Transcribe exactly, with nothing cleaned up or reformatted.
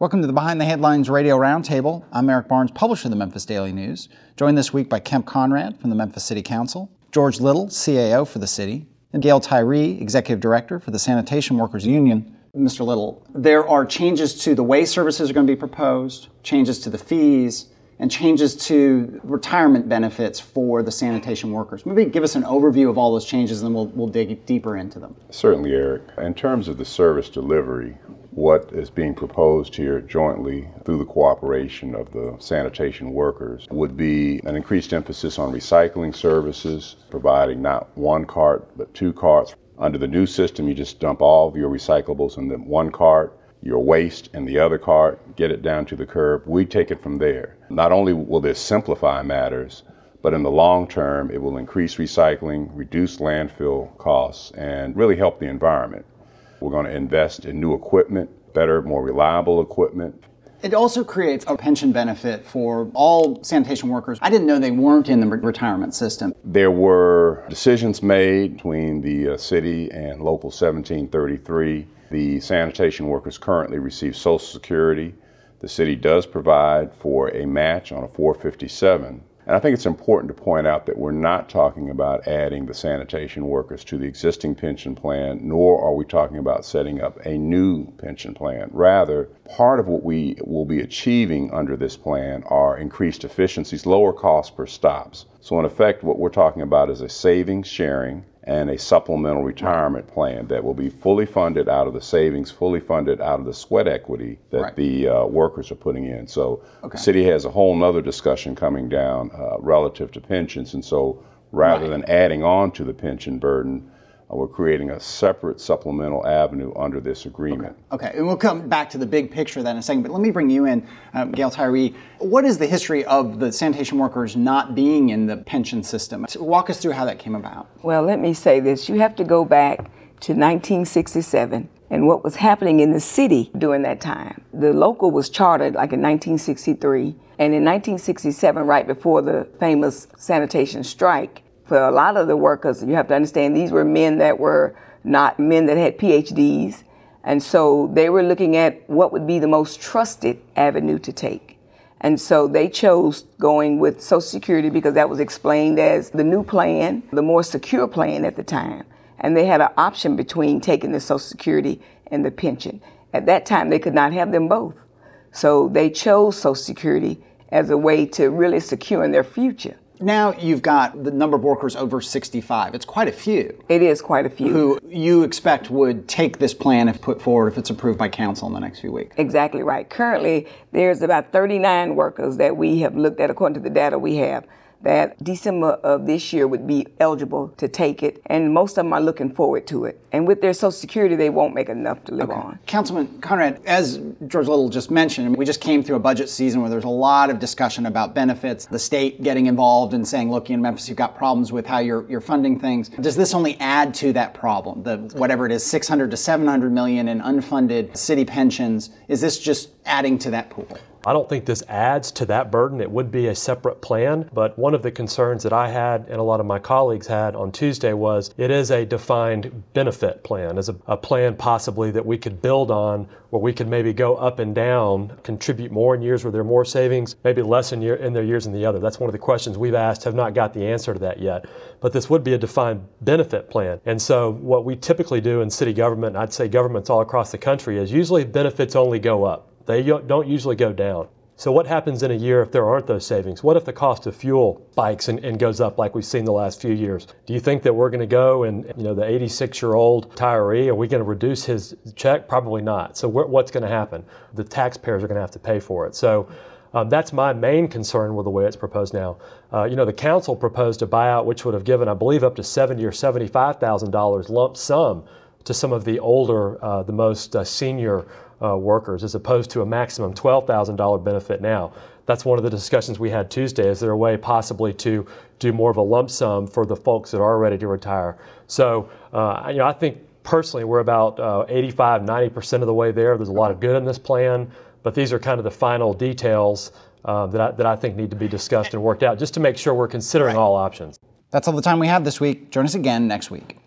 Welcome to the Behind the Headlines Radio Roundtable. I'm Eric Barnes, publisher of the Memphis Daily News, joined this week by Kemp Conrad from the Memphis City Council, George Little, C A O for the city, and Gail Tyree, Executive Director for the Sanitation Workers Union. Mister Little, there are changes to the way services are going to be proposed, changes to the fees, and changes to retirement benefits for the sanitation workers. Maybe give us an overview of all those changes and then we'll, we'll dig deeper into them. Certainly, Eric. In terms of the service delivery, what is being proposed here jointly through the cooperation of the sanitation workers would be an increased emphasis on recycling services, providing not one cart but two carts. Under the new system, you just dump all of your recyclables in the one cart, your waste in the other cart, get it down to the curb. We take it from there. Not only will this simplify matters, but in the long term, it will increase recycling, reduce landfill costs, and really help the environment. We're going to invest in new equipment, better, more reliable equipment. It also creates a pension benefit for all sanitation workers. I didn't know they weren't in the retirement system. There were decisions made between the uh, city and Local seventeen thirty-three. The sanitation workers currently receive Social Security. The city does provide for a match on a four fifty-seven. And I think it's important to point out that we're not talking about adding the sanitation workers to the existing pension plan, nor are we talking about setting up a new pension plan. Rather, part of what we will be achieving under this plan are increased efficiencies, lower costs per stops. So in effect, what we're talking about is a savings sharing and a supplemental retirement plan that will be fully funded out of the savings, fully funded out of the sweat equity that right. the uh, workers are putting in. So okay. the city has a whole nother discussion coming down uh, relative to pensions. And so rather right. than adding on to the pension burden, uh, we're creating a separate supplemental avenue under this agreement. Okay. okay, and we'll come back to the big picture of that in a second, but let me bring you in, um, Gail Tyree. What is the history of the sanitation workers not being in the pension system? Walk us through how that came about. Well, let me say this. You have to go back to nineteen sixty-seven and what was happening in the city during that time. The local was chartered like in nineteen sixty-three, and in nineteen sixty-seven, right before the famous sanitation strike, for a lot of the workers, you have to understand, these were men that were not men that had P H Ds, and so they were looking at what would be the most trusted avenue to take. And so they chose going with Social Security because that was explained as the new plan, the more secure plan at the time. And they had an option between taking the Social Security and the pension. At that time, they could not have them both. So they chose Social Security as a way to really secure in their future. Now you've got the number of workers over sixty-five. It's quite a few. It is quite a few. Who you expect would take this plan if put forward if it's approved by council in the next few weeks. Exactly right. Currently, there's about thirty-nine workers that we have looked at, according to the data we have, that December of this year would be eligible to take it, and most of them are looking forward to it. And with their Social Security, they won't make enough to live okay. on. Councilman Conrad, as George Little just mentioned, we just came through a budget season where there's a lot of discussion about benefits, the state getting involved and saying, look, in Memphis, you've got problems with how you're, you're funding things. Does this only add to that problem? The whatever it is, six hundred to seven hundred million in unfunded city pensions, is this just adding to that pool? I don't think this adds to that burden. It would be a separate plan, but one of the concerns that I had and a lot of my colleagues had on Tuesday was it is a defined benefit plan, as a, a plan possibly that we could build on where we could maybe go up and down, contribute more in years where there are more savings, maybe less in, year, in their years in the other. That's one of the questions we've asked, have not got the answer to that yet. But this would be a defined benefit plan. And so what we typically do in city government, I'd say governments all across the country, is usually benefits only go up. They don't usually go down. So what happens in a year if there aren't those savings? What if the cost of fuel spikes and, and goes up like we've seen the last few years? Do you think that we're going to go and, you know, the eighty-six-year-old retiree, are we going to reduce his check? Probably not. So what's going to happen? The taxpayers are going to have to pay for it. So um, that's my main concern with the way it's proposed now. Uh, you know, the council proposed a buyout which would have given, I believe, up to seventy thousand dollars or seventy-five thousand dollars lump sum to some of the older, uh, the most uh, senior Uh, workers, as opposed to a maximum twelve thousand dollars benefit now. That's one of the discussions we had Tuesday. Is there a way possibly to do more of a lump sum for the folks that are ready to retire? So, uh, you know, I think personally we're about uh, eighty-five, ninety percent of the way there. There's a lot of good in this plan, but these are kind of the final details uh, that, I, that I think need to be discussed and worked out just to make sure we're considering all options. That's all the time we have this week. Join us again next week.